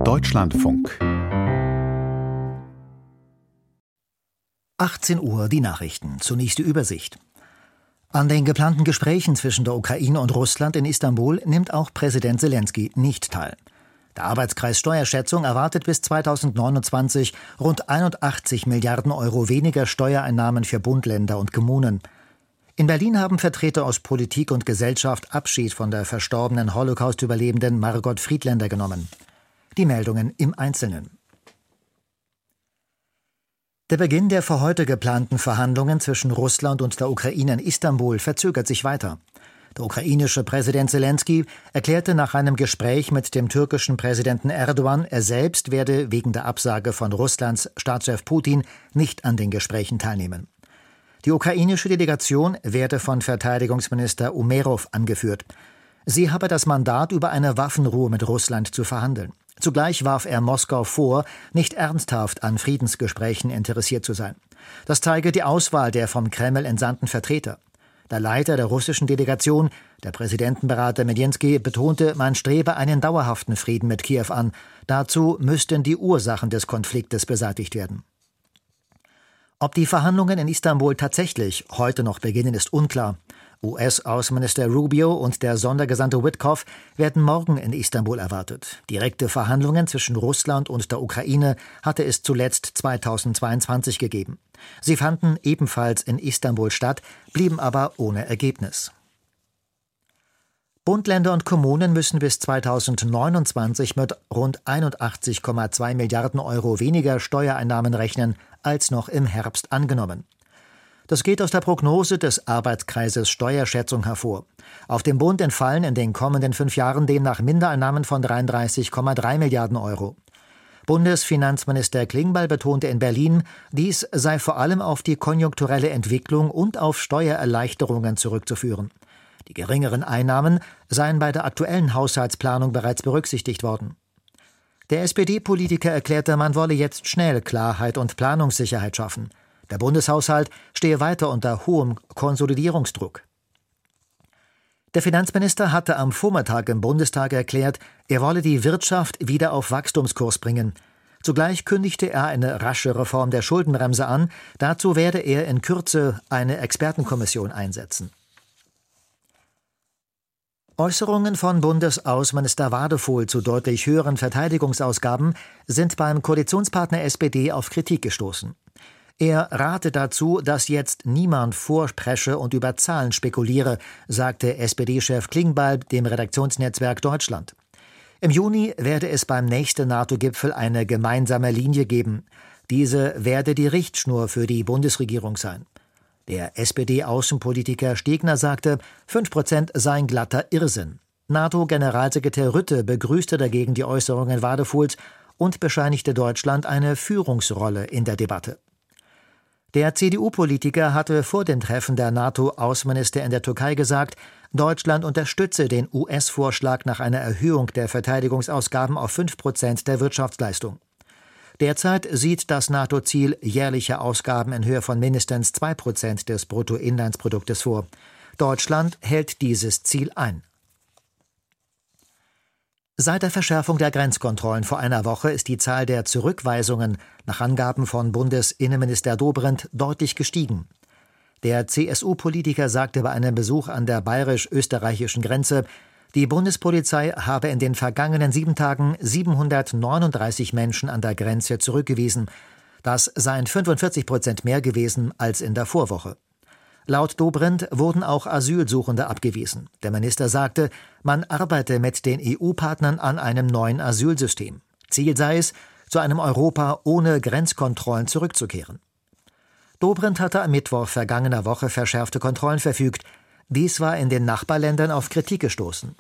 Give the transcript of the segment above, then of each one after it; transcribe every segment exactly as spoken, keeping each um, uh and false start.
Deutschlandfunk. achtzehn Uhr die Nachrichten. Zunächst die Übersicht. An den geplanten Gesprächen zwischen der Ukraine und Russland in Istanbul nimmt auch Präsident Selenskyj nicht teil. Der Arbeitskreis Steuerschätzung erwartet bis zweitausendneunundzwanzig rund einundachtzig Milliarden Euro weniger Steuereinnahmen für Bund, Länder und Kommunen. In Berlin haben Vertreter aus Politik und Gesellschaft Abschied von der verstorbenen Holocaust-Überlebenden Margot Friedländer genommen. Die Meldungen im Einzelnen. Der Beginn der für heute geplanten Verhandlungen zwischen Russland und der Ukraine in Istanbul verzögert sich weiter. Der ukrainische Präsident Selenskyj erklärte nach einem Gespräch mit dem türkischen Präsidenten Erdogan, er selbst werde wegen der Absage von Russlands Staatschef Putin nicht an den Gesprächen teilnehmen. Die ukrainische Delegation werde von Verteidigungsminister Umerov angeführt. Sie habe das Mandat, über eine Waffenruhe mit Russland zu verhandeln. Zugleich warf er Moskau vor, nicht ernsthaft an Friedensgesprächen interessiert zu sein. Das zeige die Auswahl der vom Kreml entsandten Vertreter. Der Leiter der russischen Delegation, der Präsidentenberater Medinski, betonte, man strebe einen dauerhaften Frieden mit Kiew an. Dazu müssten die Ursachen des Konfliktes beseitigt werden. Ob die Verhandlungen in Istanbul tatsächlich heute noch beginnen, ist unklar. U S-Außenminister Rubio und der Sondergesandte Witkoff werden morgen in Istanbul erwartet. Direkte Verhandlungen zwischen Russland und der Ukraine hatte es zuletzt zweitausendzweiundzwanzig gegeben. Sie fanden ebenfalls in Istanbul statt, blieben aber ohne Ergebnis. Bund, Länder und Kommunen müssen bis zweitausendneunundzwanzig mit rund einundachtzig Komma zwei Milliarden Euro weniger Steuereinnahmen rechnen, als noch im Herbst angenommen. Das geht aus der Prognose des Arbeitskreises Steuerschätzung hervor. Auf dem Bund entfallen in den kommenden fünf Jahren demnach Mindereinnahmen von dreiunddreißig Komma drei Milliarden Euro. Bundesfinanzminister Klingbeil betonte in Berlin, dies sei vor allem auf die konjunkturelle Entwicklung und auf Steuererleichterungen zurückzuführen. Die geringeren Einnahmen seien bei der aktuellen Haushaltsplanung bereits berücksichtigt worden. Der S P D-Politiker erklärte, man wolle jetzt schnell Klarheit und Planungssicherheit schaffen. Der Bundeshaushalt stehe weiter unter hohem Konsolidierungsdruck. Der Finanzminister hatte am Vormittag im Bundestag erklärt, er wolle die Wirtschaft wieder auf Wachstumskurs bringen. Zugleich kündigte er eine rasche Reform der Schuldenbremse an. Dazu werde er in Kürze eine Expertenkommission einsetzen. Äußerungen von Bundesaußenminister Wadefuhl zu deutlich höheren Verteidigungsausgaben sind beim Koalitionspartner S P D auf Kritik gestoßen. Er rate dazu, dass jetzt niemand vorpresche und über Zahlen spekuliere, sagte S P D-Chef Klingbeil dem Redaktionsnetzwerk Deutschland. Im Juni werde es beim nächsten NATO-Gipfel eine gemeinsame Linie geben. Diese werde die Richtschnur für die Bundesregierung sein. Der S P D-Außenpolitiker Stegner sagte, fünf Prozent seien glatter Irrsinn. NATO-Generalsekretär Rutte begrüßte dagegen die Äußerungen Wadefuhls und bescheinigte Deutschland eine Führungsrolle in der Debatte. Der C D U-Politiker hatte vor dem Treffen der NATO-Außenminister in der Türkei gesagt, Deutschland unterstütze den U S-Vorschlag nach einer Erhöhung der Verteidigungsausgaben auf fünf Prozent der Wirtschaftsleistung. Derzeit sieht das NATO-Ziel jährliche Ausgaben in Höhe von mindestens zwei Prozent des Bruttoinlandsproduktes vor. Deutschland hält dieses Ziel ein. Seit der Verschärfung der Grenzkontrollen vor einer Woche ist die Zahl der Zurückweisungen nach Angaben von Bundesinnenminister Dobrindt deutlich gestiegen. Der C S U-Politiker sagte bei einem Besuch an der bayerisch-österreichischen Grenze, die Bundespolizei habe in den vergangenen sieben Tagen siebenhundertneununddreißig Menschen an der Grenze zurückgewiesen. Das seien fünfundvierzig Prozent mehr gewesen als in der Vorwoche. Laut Dobrindt wurden auch Asylsuchende abgewiesen. Der Minister sagte, man arbeite mit den E U-Partnern an einem neuen Asylsystem. Ziel sei es, zu einem Europa ohne Grenzkontrollen zurückzukehren. Dobrindt hatte am Mittwoch vergangener Woche verschärfte Kontrollen verfügt. Dies war in den Nachbarländern auf Kritik gestoßen.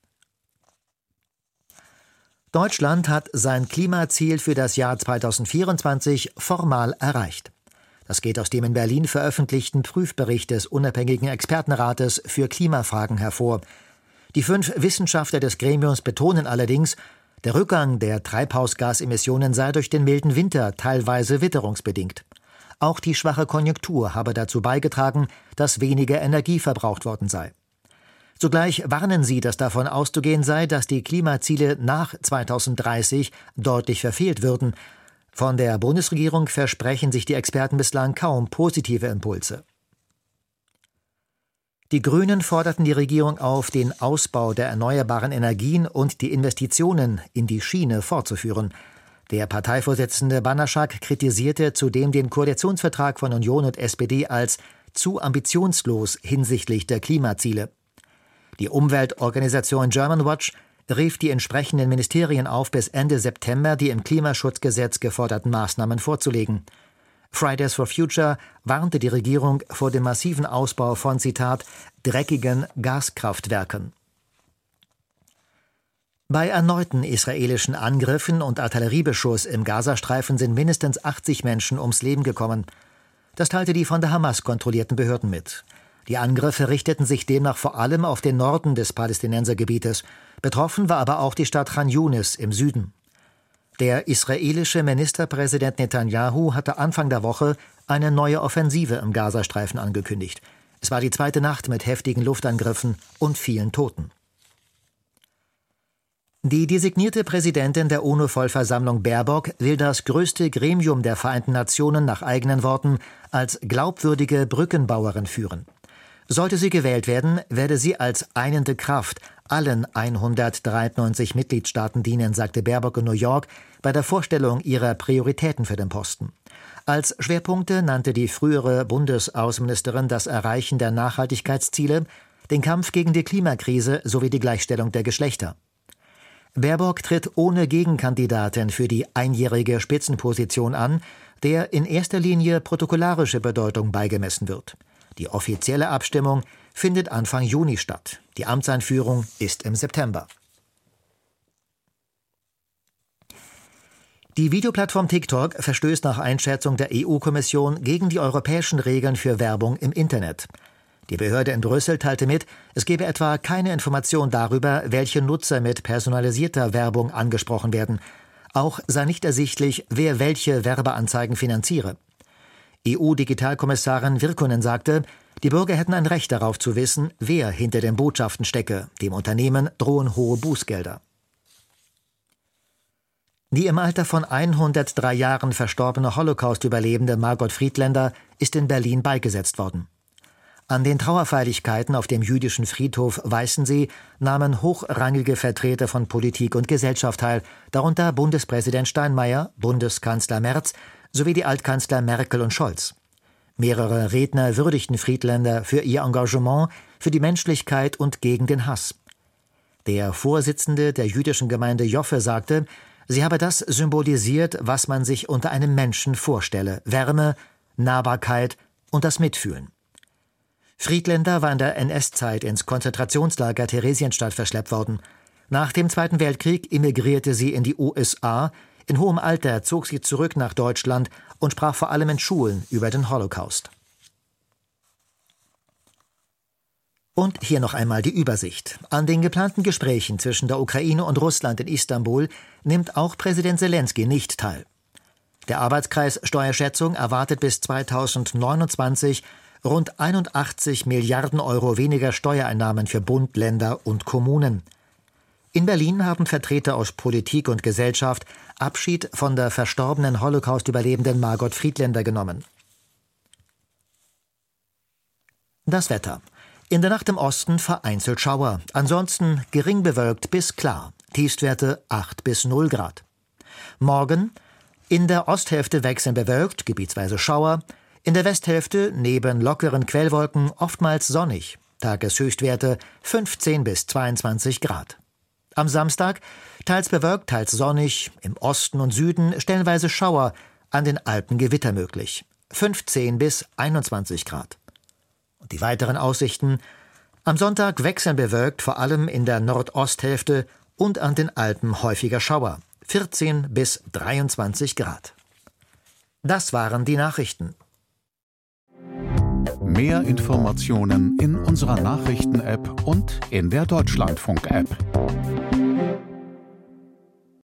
Deutschland hat sein Klimaziel für das Jahr zweitausendvierundzwanzig formal erreicht. Das geht aus dem in Berlin veröffentlichten Prüfbericht des unabhängigen Expertenrates für Klimafragen hervor. Die fünf Wissenschaftler des Gremiums betonen allerdings, der Rückgang der Treibhausgasemissionen sei durch den milden Winter teilweise witterungsbedingt. Auch die schwache Konjunktur habe dazu beigetragen, dass weniger Energie verbraucht worden sei. Zugleich warnen sie, dass davon auszugehen sei, dass die Klimaziele nach zweitausenddreißig deutlich verfehlt würden. Von der Bundesregierung versprechen sich die Experten bislang kaum positive Impulse. Die Grünen forderten die Regierung auf, den Ausbau der erneuerbaren Energien und die Investitionen in die Schiene fortzuführen. Der Parteivorsitzende Banaschak kritisierte zudem den Koalitionsvertrag von Union und S P D als zu ambitionslos hinsichtlich der Klimaziele. Die Umweltorganisation Germanwatch rief die entsprechenden Ministerien auf, bis Ende September die im Klimaschutzgesetz geforderten Maßnahmen vorzulegen. Fridays for Future warnte die Regierung vor dem massiven Ausbau von, Zitat, dreckigen Gaskraftwerken. Bei erneuten israelischen Angriffen und Artilleriebeschuss im Gazastreifen sind mindestens achtzig Menschen ums Leben gekommen. Das teilte die von der Hamas kontrollierten Behörden mit. Die Angriffe richteten sich demnach vor allem auf den Norden des Palästinensergebietes. Betroffen war aber auch die Stadt Chan Yunis im Süden. Der israelische Ministerpräsident Netanyahu hatte Anfang der Woche eine neue Offensive im Gazastreifen angekündigt. Es war die zweite Nacht mit heftigen Luftangriffen und vielen Toten. Die designierte Präsidentin der UNO-Vollversammlung Baerbock will das größte Gremium der Vereinten Nationen nach eigenen Worten als glaubwürdige Brückenbauerin führen. Sollte sie gewählt werden, werde sie als einende Kraft allen hundertdreiundneunzig Mitgliedstaaten dienen, sagte Baerbock in New York bei der Vorstellung ihrer Prioritäten für den Posten. Als Schwerpunkte nannte die frühere Bundesaußenministerin das Erreichen der Nachhaltigkeitsziele, den Kampf gegen die Klimakrise sowie die Gleichstellung der Geschlechter. Baerbock tritt ohne Gegenkandidatin für die einjährige Spitzenposition an, der in erster Linie protokollarische Bedeutung beigemessen wird. Die offizielle Abstimmung findet Anfang Juni statt. Die Amtseinführung ist im September. Die Videoplattform TikTok verstößt nach Einschätzung der E U-Kommission gegen die europäischen Regeln für Werbung im Internet. Die Behörde in Brüssel teilte mit, es gebe etwa keine Information darüber, welche Nutzer mit personalisierter Werbung angesprochen werden. Auch sei nicht ersichtlich, wer welche Werbeanzeigen finanziere. E U-Digitalkommissarin Virkkunen sagte, die Bürger hätten ein Recht darauf zu wissen, wer hinter den Botschaften stecke. Dem Unternehmen drohen hohe Bußgelder. Die im Alter von hundertdrei Jahren verstorbene Holocaust-Überlebende Margot Friedländer ist in Berlin beigesetzt worden. An den Trauerfeierlichkeiten auf dem jüdischen Friedhof Weißensee nahmen hochrangige Vertreter von Politik und Gesellschaft teil, darunter Bundespräsident Steinmeier, Bundeskanzler Merz sowie die Altkanzler Merkel und Scholz. Mehrere Redner würdigten Friedländer für ihr Engagement, für die Menschlichkeit und gegen den Hass. Der Vorsitzende der jüdischen Gemeinde Joffe sagte, sie habe das symbolisiert, was man sich unter einem Menschen vorstelle: Wärme, Nahbarkeit und das Mitfühlen. Friedländer war in der N S-Zeit ins Konzentrationslager Theresienstadt verschleppt worden. Nach dem Zweiten Weltkrieg emigrierte sie in die U S A. In hohem Alter zog sie zurück nach Deutschland und sprach vor allem in Schulen über den Holocaust. Und hier noch einmal die Übersicht. An den geplanten Gesprächen zwischen der Ukraine und Russland in Istanbul nimmt auch Präsident Selenskyj nicht teil. Der Arbeitskreis Steuerschätzung erwartet bis zweitausendneunundzwanzig rund einundachtzig Milliarden Euro weniger Steuereinnahmen für Bund, Länder und Kommunen. In Berlin haben Vertreter aus Politik und Gesellschaft Abschied von der verstorbenen Holocaust-Überlebenden Margot Friedländer genommen. Das Wetter. In der Nacht im Osten vereinzelt Schauer, ansonsten gering bewölkt bis klar, Tiefstwerte acht bis null Grad. Morgen in der Osthälfte wechselnd bewölkt, gebietsweise Schauer, in der Westhälfte neben lockeren Quellwolken oftmals sonnig, Tageshöchstwerte fünfzehn bis zweiundzwanzig Grad. Am Samstag teils bewölkt, teils sonnig, im Osten und Süden stellenweise Schauer, an den Alpen Gewitter möglich, fünfzehn bis einundzwanzig Grad. Und die weiteren Aussichten: am Sonntag wechselnd bewölkt, vor allem in der Nordosthälfte und an den Alpen häufiger Schauer, vierzehn bis dreiundzwanzig Grad. Das waren die Nachrichten. Mehr Informationen in unserer Nachrichten-App und in der Deutschlandfunk-App.